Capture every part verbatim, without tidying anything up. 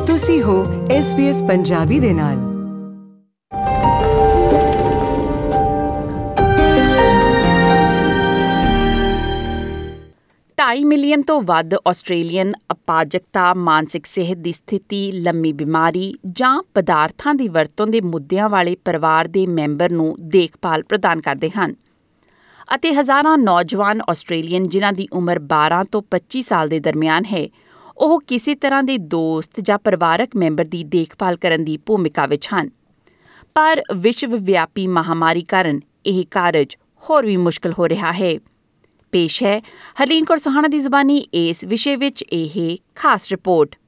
ਤੁਸੀਂ ਹੋ S B S Punjabi ਦੇ ਨਾਲ। ਢਾਈ ਮਿਲੀਅਨ ਤੋਂ ਵੱਧ ਆਸਟ੍ਰੇਲੀਅਨ ਅਪਾਹਜਤਾ, ਮਾਨਸਿਕ ਸਿਹਤ ਦੀ ਸਥਿਤੀ, ਲੰਮੀ ਬਿਮਾਰੀ ਜਾਂ ਪਦਾਰਥਾਂ ਦੀ ਵਰਤੋਂ ਦੇ ਮੁੱਦਿਆਂ ਵਾਲੇ ਪਰਿਵਾਰ ਦੇ ਮੈਂਬਰ ਨੂੰ ਦੇਖਭਾਲ ਪ੍ਰਦਾਨ ਕਰਦੇ ਹਨ ਅਤੇ ਹਜ਼ਾਰਾਂ ਨੌਜਵਾਨ ਆਸਟ੍ਰੇਲੀਅਨ ਜਿਨ੍ਹਾਂ ਦੀ ਉਮਰ ਬਾਰਾਂ ਤੋਂ ਪੱਚੀ ਸਾਲ ਦੇ ਦਰਮਿਆਨ ਹੈ, ਉਹ ਕਿਸੇ ਤਰ੍ਹਾਂ ਦੇ ਦੋਸਤ ਜਾਂ ਪਰਿਵਾਰਕ ਮੈਂਬਰ ਦੀ ਦੇਖਭਾਲ ਕਰਨ ਦੀ ਭੂਮਿਕਾ ਵਿੱਚ ਹਨ। ਪਰ ਵਿਸ਼ਵ ਵਿਆਪੀ ਮਹਾਮਾਰੀ ਕਾਰਨ ਇਹ ਕਾਰਜ ਹੋਰ ਵੀ ਮੁਸ਼ਕਲ ਹੋ ਰਿਹਾ ਹੈ। ਪੇਸ਼ ਹੈ ਹਰਲੀਨ ਕੌਰ ਸੁਹਾਣਾ ਦੀ ਜ਼ੁਬਾਨੀ ਇਸ ਵਿਸ਼ੇ ਵਿੱਚ ਇਹ ਖਾਸ ਰਿਪੋਰਟ।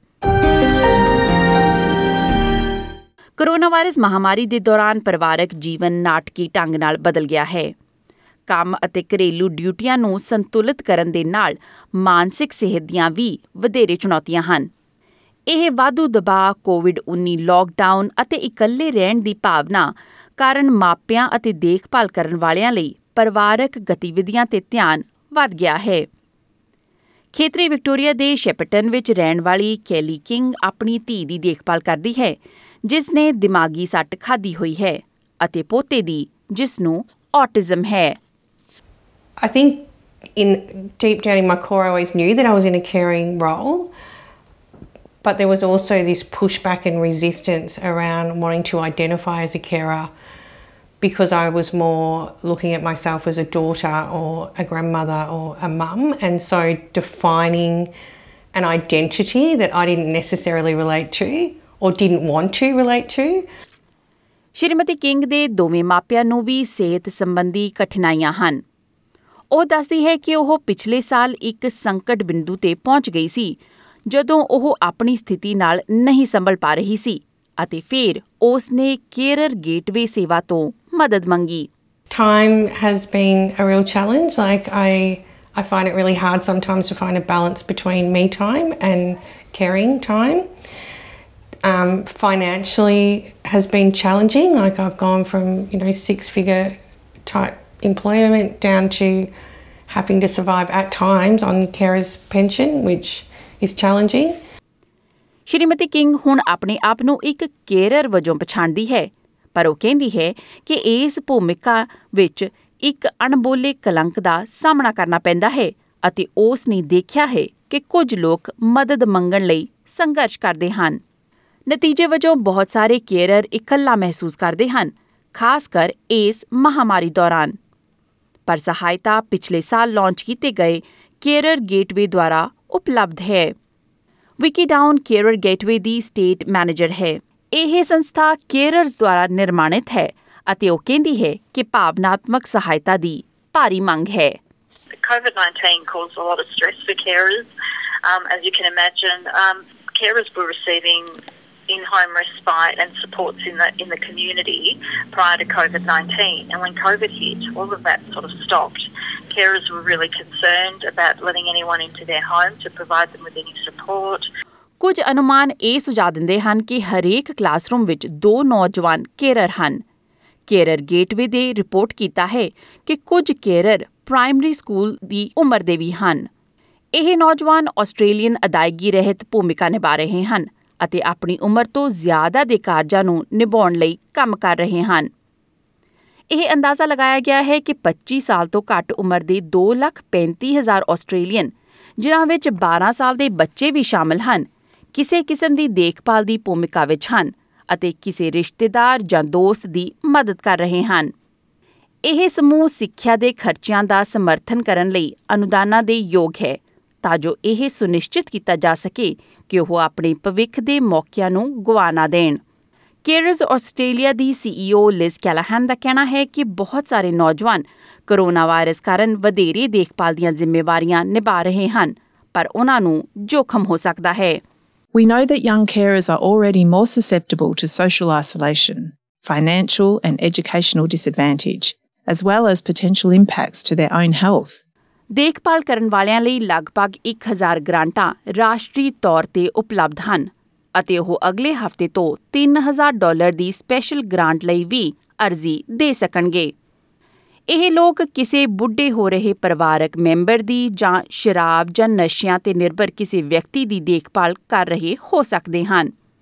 ਕੋਰੋਨਾ ਵਾਇਰਸ ਮਹਾਮਾਰੀ ਦੇ ਦੌਰਾਨ ਪਰਿਵਾਰਕ ਜੀਵਨ ਨਾਟਕੀ ਢੰਗ ਨਾਲ ਬਦਲ ਗਿਆ ਹੈ। ਕੰਮ ਅਤੇ ਘਰੇਲੂ ਡਿਊਟੀਆਂ ਨੂੰ ਸੰਤੁਲਿਤ ਕਰਨ ਦੇ ਨਾਲ ਮਾਨਸਿਕ ਸਿਹਤ ਦੀਆਂ ਵੀ ਵਧੇਰੇ ਚੁਣੌਤੀਆਂ ਹਨ। ਇਹ ਵਾਧੂ ਦਬਾਅ, ਕੋਵਿਡ ਉੱਨੀ ਲਾਕਡਾਊਨ ਅਤੇ ਇਕੱਲੇ ਰਹਿਣ ਦੀ ਭਾਵਨਾ ਕਾਰਨ ਮਾਪਿਆਂ ਅਤੇ ਦੇਖਭਾਲ ਕਰਨ ਵਾਲਿਆਂ ਲਈ ਪਰਿਵਾਰਕ ਗਤੀਵਿਧੀਆਂ ਤੇ ਧਿਆਨ ਵੱਧ ਗਿਆ ਹੈ। ਖੇਤਰੀ ਵਿਕਟੋਰੀਆ ਦੇ ਸ਼ੈਪਰਟਨ ਵਿੱਚ ਰਹਿਣ ਵਾਲੀ ਕੈਲੀ ਕਿੰਗ ਆਪਣੀ ਧੀ ਦੀ ਦੇਖਭਾਲ ਕਰਦੀ ਹੈ, ਜਿਸ ਨੇ ਦਿਮਾਗੀ ਸੱਟ ਖਾਧੀ ਹੋਈ ਹੈ, ਅਤੇ ਪੋਤੇ ਦੀ, ਜਿਸ ਨੂੰ ਔਟਿਜ਼ਮ ਹੈ। I think in deep down in my core, I always knew that I was in a caring role, but there was also this pushback and resistance around wanting to identify as a carer because I was more looking at myself as a daughter or a grandmother or a mum, and so defining an identity that I didn't necessarily relate to or didn't want to relate to. Shrimati King ਦੇ ਦੋਵੇਂ ਮਾਪਿਆਂ ਨੂੰ ਵੀ ਸਿਹਤ ਸੰਬੰਧੀ ਕਠਿਨਾਈਆਂ ਹਨ। ਉਹ ਦੱਸਦੀ ਹੈ ਕਿ ਉਹ ਪਿਛਲੇ ਸਾਲ ਇੱਕ ਸੰਕਟ ਬਿੰਦੂ ਤੇ ਪਹੁੰਚ ਗਈ ਸੀ ਜਦੋਂ ਉਹ ਆਪਣੀ ਸਥਿਤੀ ਨਾਲ ਨਹੀਂ ਸੰਭਲ ਪਾ ਰਹੀ ਸੀ ਅਤੇ ਫਿਰ ਉਸ ਨੇ ਕੇਅਰਰ ਗੇਟਵੇ ਸੇਵਾ ਤੋਂ ਮਦਦ ਮੰਗੀ। Time has been a real challenge. Like I, I find it really hard sometimes to find a balance between me time and caring time. Um, financially has been challenging. Like I've gone from, you know, six-figure type employment down to having to survive at times on carer's pension, which is challenging. Shrimati King ਹੁਣ ਆਪਣੇ ਆਪ ਨੂੰ ਇੱਕ ਕੇਅਰਰ ਵਜੋਂ ਪਛਾਣਦੀ ਹੈ, ਪਰ ਉਹ ਕਹਿੰਦੀ ਹੈ ਕਿ ਇਸ ਭੂਮਿਕਾ ਵਿੱਚ ਇੱਕ ਅਣਬੋਲੇ ਕਲੰਕ ਦਾ ਸਾਹਮਣਾ ਕਰਨਾ ਪੈਂਦਾ ਹੈ ਅਤੇ ਉਸ ਨੇ ਦੇਖਿਆ ਹੈ ਕਿ ਕੁਝ ਲੋਕ ਮਦਦ ਮੰਗਣ ਲਈ ਸੰਘਰਸ਼ ਕਰਦੇ ਹਨ। ਨਤੀਜੇ ਵਜੋਂ ਬਹੁਤ ਸਾਰੇ ਕੇਅਰਰ ਇਕੱਲਾ ਮਹਿਸੂਸ ਕਰਦੇ ਹਨ, ਖਾਸ ਕਰ ਇਸ ਮਹਾਮਾਰੀ ਦੌਰਾਨ। ਪਰ ਸਹਾਇਤਾ ਪਿਛਲੇ ਸਾਲ ਲਾਂਚ ਕੀਤੇ ਗਏ ਕੇਅਰਰ ਗੇਟਵੇ ਦੁਆਰਾ ਉਪਲਬਧ ਹੈ। ਵਿਕੀ ਡਾਊਨ ਕੇਅਰਰ ਗੇਟਵੇ ਦੀ ਸਟੇਟ ਮੈਨੇਜਰ ਹੈ। ਇਹ ਸੰਸਥਾ ਕੇਅਰਰਜ਼ ਦੁਆਰਾ ਨਿਰਮਾਣਿਤ ਹੈ ਅਤੇ ਉਹ ਕਹਿੰਦੀ ਹੈ ਕਿ ਭਾਵਨਾਤਮਕ ਸਹਾਇਤਾ ਦੀ ਭਾਰੀ ਮੰਗ ਹੈ। COVID nineteen caused a lot of stress for carers. Um, as you can imagine, um, carers were receiving in-home respite and supports in the in the community prior to COVID nineteen, and when COVID hit, all of that sort of stopped. Carers were really concerned about letting anyone into their home to provide them with any support. ਕੁਝ ਅਨੁਮਾਨ ਇਹ ਸੁਝਾਅ ਦਿੰਦੇ ਹਨ ਕਿ ਹਰੇਕ classroom ਵਿੱਚ ਦੋ ਨੌਜਵਾਨ ਕੇਅਰਰ ਹਨ। ਕੇਅਰਰ ਗੇਟਵੇ ਦੇ ਰਿਪੋਰਟ ਕੀਤਾ ਹੈ ਕਿ ਕੁਝ ਕੇਅਰਰ ਪ੍ਰਾਇਮਰੀ ਸਕੂਲ ਦੀ ਉਮਰ ਦੇ ਵੀ ਹਨ। ਇਹ ਨੌਜਵਾਨ ਆਸਟ੍ਰੇਲੀਅਨ ਅਦਾਇਗੀ ਰਹਿਤ ਭੂਮਿਕਾ ਨਿਭਾ ਰਹੇ ਹਨ ਅਤੇ ਆਪਣੀ ਉਮਰ ਤੋਂ ਜ਼ਿਆਦਾ ਦੇ ਕਾਰਜਾਂ ਨੂੰ ਨਿਭਾਉਣ ਲਈ ਕੰਮ ਕਰ ਰਹੇ ਹਨ। ਇਹ ਅੰਦਾਜ਼ਾ ਲਗਾਇਆ ਗਿਆ ਹੈ ਕਿ ਪੱਚੀ ਸਾਲ ਤੋਂ ਘੱਟ ਉਮਰ ਦੇ ਦੋ ਲੱਖ ਪੈਂਤੀ ਹਜ਼ਾਰ ਆਸਟ੍ਰੇਲੀਅਨ, ਜਿਨ੍ਹਾਂ ਵਿੱਚ ਬਾਰਾਂ ਸਾਲ ਦੇ ਬੱਚੇ ਵੀ ਸ਼ਾਮਲ ਹਨ, ਕਿਸੇ ਕਿਸਮ ਦੀ ਦੇਖਭਾਲ ਦੀ ਭੂਮਿਕਾ ਵਿੱਚ ਹਨ ਅਤੇ ਕਿਸੇ ਰਿਸ਼ਤੇਦਾਰ ਜਾਂ ਦੋਸਤ ਦੀ ਮਦਦ ਕਰ ਰਹੇ ਹਨ। ਇਹ ਸਮੂਹ ਸਿੱਖਿਆ ਦੇ ਖਰਚਿਆਂ ਦਾ ਸਮਰਥਨ ਕਰਨ ਲਈ ਅਨੁਦਾਨਾਂ ਦੇ ਯੋਗ ਹੈ, ਤਾਂ ਜੋ ਇਹ ਸੁਨਿਸ਼ਚਿਤ ਕੀਤਾ ਜਾ ਸਕੇ ਕਿ ਉਹ ਆਪਣੇ ਭਵਿੱਖ ਦੇ ਮੌਕਿਆਂ ਨੂੰ ਗੁਆ ਨਾ ਦੇਣ। ਕੇਅਰਰਜ਼ ਆਸਟ੍ਰੇਲੀਆ ਦੀ ਸੀ ਈ ਓ ਲਿਜ਼ ਕੈਲਾਹਨ ਦਾ ਕਹਿਣਾ ਹੈ ਕਿ ਬਹੁਤ ਸਾਰੇ ਨੌਜਵਾਨ ਕੋਰੋਨਾ ਵਾਇਰਸ ਕਾਰਨ ਵਧੇਰੇ ਦੇਖਭਾਲ ਦੀਆਂ ਜ਼ਿੰਮੇਵਾਰੀਆਂ ਨਿਭਾ ਰਹੇ ਹਨ, ਪਰ ਉਹਨਾਂ ਨੂੰ ਜੋਖਮ ਹੋ ਸਕਦਾ ਹੈ। We know that young carers are already more susceptible to social isolation, financial and educational disadvantage, as well as potential impacts to their own health. ਦੇਖਭਾਲ ਕਰਨ ਵਾਲਿਆਂ ਲਈ ਲਗਭਗ ਇੱਕ ਹਜ਼ਾਰ ਗ੍ਰਾਂਟਾਂ ਰਾਸ਼ਟਰੀ ਤੌਰ ਤੇ ਉਪਲਬਧ ਹਨ ਅਤੇ ਉਹ ਅਗਲੇ ਹਫ਼ਤੇ ਤੋਂ ਤਿੰਨ ਹਜ਼ਾਰ ਡਾਲਰ ਦੀ ਸਪੈਸ਼ਲ ਗ੍ਰਾਂਟ ਲਈ ਵੀ ਅਰਜ਼ੀ ਦੇ ਸਕਣਗੇ। ਇਹ ਲੋਕ ਕਿਸੇ ਬੁੱਢੇ ਹੋ ਰਹੇ ਪਰਿਵਾਰਕ ਮੈਂਬਰ ਦੀ ਜਾਂ ਸ਼ਰਾਬ ਜਾਂ ਨਸ਼ਿਆਂ ਤੇ ਨਿਰਭਰ ਕਿਸੇ ਵਿਅਕਤੀ ਦੀ ਦੇਖਭਾਲ ਕਰ ਰਹੇ ਹੋ ਸਕਦੇ ਹਨ।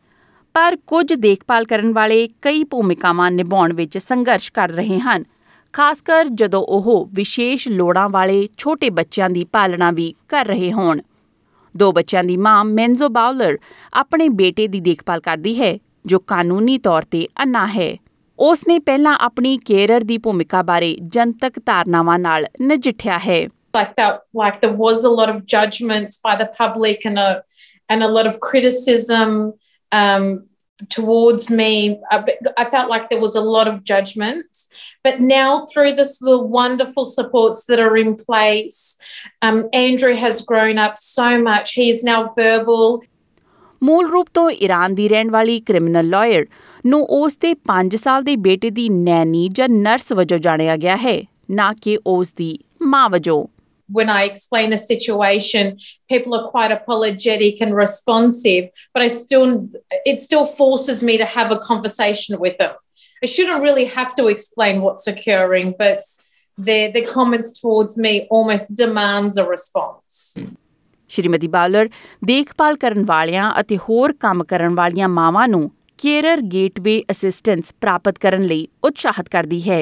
ਪਰ ਕੁਝ ਦੇਖਭਾਲ ਕਰਨ ਵਾਲੇ ਕਈ ਭੂਮਿਕਾਵਾਂ ਨਿਭਾਉਣ ਵਿੱਚ ਸੰਘਰਸ਼ ਕਰ ਰਹੇ ਹਨ, ਖਾਸ ਕਰ ਜਦੋਂ ਉਹ ਵਿਸ਼ੇਸ਼ ਲੋੜਾਂ ਵਾਲੇ ਛੋਟੇ ਬੱਚਿਆਂ ਦੀ ਪਾਲਣਾ ਵੀ ਕਰ ਰਹੇ ਹੋਣ। ਦੋ ਬੱਚਿਆਂ ਦੀ ਮਾਂ ਮੈਨਜ਼ੋ ਬਾਊਲਰ ਆਪਣੇ ਬੇਟੇ ਦੀ ਦੇਖਭਾਲ ਕਰਦੀ ਹੈ ਜੋ ਕਾਨੂੰਨੀ ਤੌਰ ਤੇ ਅੰਨ੍ਹਾ ਹੈ। ਉਸ ਨੇ ਪਹਿਲਾਂ ਆਪਣੀ ਕੇਅਰਰ ਦੀ ਭੂਮਿਕਾ ਬਾਰੇ ਜਨਤਕ ਧਾਰਨਾਵਾਂ ਨਾਲ ਨਜਿੱਠਿਆ ਹੈ। I felt like there was a lot of judgment by the public and a and a lot of criticism um, towards me. I felt like there was a lot of judgment. But now through this, the wonderful supports that are in place, um, Andrew has grown up so much. He is now verbal. ਮੂਲ ਰੂਪ ਤੋਂ Iran ਦੀ ਰਹਿਣ ਵਾਲੀ criminal lawyer ਨੂੰ ਉਸ ਦੇ ਪੰਜ ਸਾਲ ਦੇ ਬੇਟੇ ਦੀ ਨੈਨੀ ਜਾਂ ਨਰਸ ਵਜੋਂ ਜਾਣਿਆ ਗਿਆ ਹੈ, ਨਾ ਕਿ ਉਸ ਦੀ ਮਾਂ ਵਜੋਂ। When I explain the situation, people are quite apologetic and responsive, but I still, it still forces me to have a conversation with them. I shouldn't really have to explain what's occurring, but their, their comments towards me almost demands a response. Shrimati ਬਾਊਲਰ ਦੇਖਭਾਲ ਕਰਨ ਵਾਲਿਆਂ ਅਤੇ ਹੋਰ ਕੰਮ ਕਰਨ ਵਾਲੀਆਂ ਮਾਵਾਂ ਨੂੰ ਕੇਅਰਰ ਗੇਟਵੇ ਅਸਿਸਟੈਂਸ ਪ੍ਰਾਪਤ ਕਰਨ ਲਈ ਉਤਸ਼ਾਹਿਤ ਕਰਦੀ ਹੈ।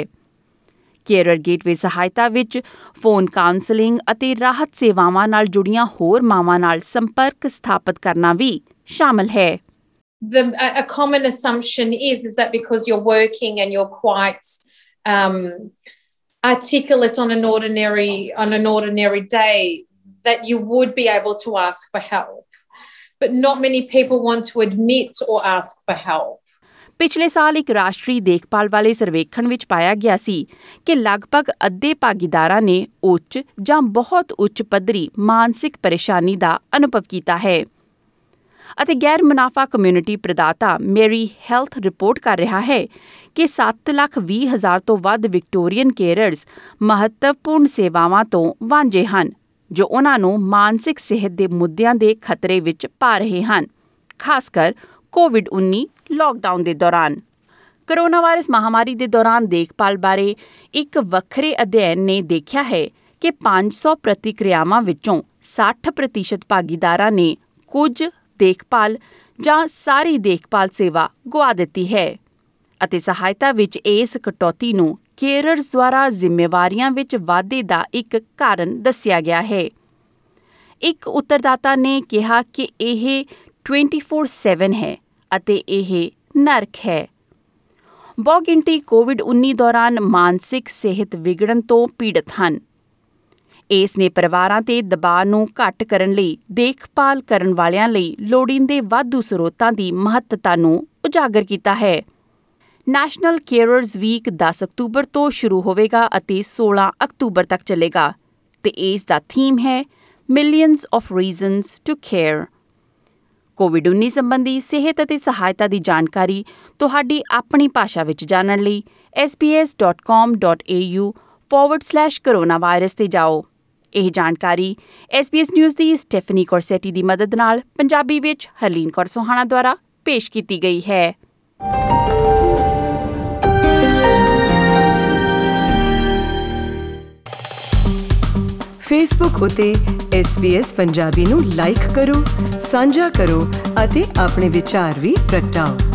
ਕੇਅਰਰ ਗੇਟਵੇ ਸਹਾਇਤਾ ਵਿੱਚ ਫੋਨ ਕਾਉਂਸਲਿੰਗ ਅਤੇ ਰਾਹਤ ਸੇਵਾਵਾਂ ਨਾਲ ਜੁੜੀਆਂ ਹੋਰ ਮਾਵਾਂ ਨਾਲ ਸੰਪਰਕ ਸਥਾਪਿਤ ਕਰਨਾ ਵੀ ਸ਼ਾਮਲ ਹੈ। The, a common assumption is, is that because you're working and you're quite um, articulate on an ordinary on an ordinary day, that you would be able to ask for help. But not many people want to admit or ask for help. ਪਿਛਲੇ ਸਾਲ ਇੱਕ ਰਾਸ਼ਟਰੀ ਦੇਖਭਾਲ ਵਾਲੇ ਸਰਵੇਖਣ ਵਿੱਚ ਪਾਇਆ ਗਿਆ ਸੀ ਕਿ ਲਗਭਗ ਅੱਧੇ ਭਾਗੀਦਾਰਾਂ ਨੇ ਉੱਚ ਜਾਂ ਬਹੁਤ ਉੱਚ ਪੱਧਰੀ ਮਾਨਸਿਕ ਪਰੇਸ਼ਾਨੀ ਦਾ ਅਨੁਭਵ ਕੀਤਾ ਹੈ। ਅਤੇ ਗੈਰ ਮੁਨਾਫਾ ਕਮਿਊਨਿਟੀ ਪ੍ਰਦਾਤਾ ਮੇਰੀ ਹੈਲਥ ਰਿਪੋਰਟ ਕਰ ਰਿਹਾ ਹੈ ਕਿ ਸੱਤ ਲੱਖ ਵੀਹ ਹਜ਼ਾਰ ਤੋਂ ਵੱਧ ਵਿਕਟੋਰੀਅਨ ਕੇਅਰਰਜ਼ ਮਹੱਤਵਪੂਰਨ ਸੇਵਾਵਾਂ ਤੋਂ ਵਾਂਝੇ ਹਨ, ਜੋ ਉਹਨਾਂ ਨੂੰ ਮਾਨਸਿਕ ਸਿਹਤ ਦੇ ਮੁੱਦਿਆਂ ਦੇ ਖਤਰੇ ਵਿੱਚ ਪਾ ਰਹੇ ਹਨ, ਖਾਸ ਕਰ ਕੋਵਿਡ ਉੱਨੀ ਲਾਕਡਾਊਨ ਦੇ ਦੌਰਾਨ। ਕਰੋਨਾ ਵਾਇਰਸ ਮਹਾਮਾਰੀ ਦੇ ਦੌਰਾਨ ਦੇਖਭਾਲ ਬਾਰੇ ਇੱਕ ਵੱਖਰੇ ਅਧਿਐਨ ਨੇ ਦੇਖਿਆ ਹੈ ਕਿ ਪੰਜ ਸੌ ਪ੍ਰਤੀਕਿਰਿਆਵਾਂ ਵਿੱਚੋਂ ਸੱਠ ਪ੍ਰਤੀਸ਼ਤ ਭਾਗੀਦਾਰਾਂ ਨੇ ਕੁਝ ਦੇਖਭਾਲ ਜਾਂ ਸਾਰੀ ਦੇਖਭਾਲ ਸੇਵਾ ਗੁਆ ਦਿੱਤੀ ਹੈ, ਅਤੇ ਸਹਾਇਤਾ ਵਿੱਚ ਇਸ ਕਟੌਤੀ ਨੂੰ ਕੇਅਰਰਜ਼ ਦੁਆਰਾ ਜ਼ਿੰਮੇਵਾਰੀਆਂ ਵਿੱਚ ਵਾਧੇ ਦਾ ਇੱਕ ਕਾਰਨ ਦੱਸਿਆ ਗਿਆ ਹੈ। ਇੱਕ ਉੱਤਰਦਾਤਾ ਨੇ ਕਿਹਾ ਕਿ ਇਹ ਚੌਵੀ ਸੱਤ ਹੈ ਅਤੇ ਇਹ ਨਰਕ ਹੈ। ਬਹੁਗਿਣਤੀ ਕੋਵਿਡ ਉੱਨੀ ਦੌਰਾਨ ਮਾਨਸਿਕ ਸਿਹਤ ਵਿਗੜਨ ਤੋਂ ਪੀੜਤ ਹਨ। ਇਸ ਨੇ ਪਰਿਵਾਰਾਂ ਤੇ ਦਬਾਅ ਨੂੰ ਘੱਟ ਕਰਨ ਲਈ ਦੇਖਭਾਲ ਕਰਨ ਵਾਲਿਆਂ ਲਈ ਲੋੜੀਂਦੇ ਵਾਧੂ ਸਰੋਤਾਂ ਦੀ ਮਹੱਤਤਾ ਨੂੰ ਉਜਾਗਰ ਕੀਤਾ ਹੈ। ਨੈਸ਼ਨਲ ਕੇਅਰਰਜ਼ ਵੀਕ ਦਸ ਅਕਤੂਬਰ ਤੋਂ ਸ਼ੁਰੂ ਹੋਵੇਗਾ ਅਤੇ ਸੋਲਾਂ ਅਕਤੂਬਰ ਤੱਕ ਚੱਲੇਗਾ, ਤੇ ਇਸ ਦਾ ਥੀਮ ਹੈ millions of reasons to care. COVID ਉੱਨੀ ਸੰਬੰਧੀ ਸਿਹਤ ਅਤੇ ਸਹਾਇਤਾ ਦੀ ਜਾਣਕਾਰੀ ਤੁਹਾਡੀ ਆਪਣੀ ਭਾਸ਼ਾ ਵਿੱਚ ਜਾਣਨ ਲਈ S B S dot com dot A U forward slash coronavirus ਤੇ ਜਾਓ। ਇਹ ਜਾਣਕਾਰੀ ਐਸ ਬੀ ਐਸ ਨਿਊਜ਼ ਦੀ ਸਟੈਫਨੀ ਕੋਰਸੈਟੀ ਦੀ ਮਦਦ ਨਾਲ ਪੰਜਾਬੀ ਵਿੱਚ ਹਰਲੀਨ ਕੌਰ ਸੋਹਾਣਾ ਦੁਆਰਾ ਪੇਸ਼ ਕੀਤੀ ਗਈ ਹੈ। ਫੇਸਬੁੱਕ ਉਤੇ ਐਸ ਬੀ ਐਸ ਪੰਜਾਬੀ ਨੂੰ ਲਾਈਕ ਕਰੋ, ਸਾਂਝਾ ਕਰੋ ਅਤੇ ਆਪਣੇ ਵਿਚਾਰ ਵੀ ਪ੍ਰਗਟਾਓ।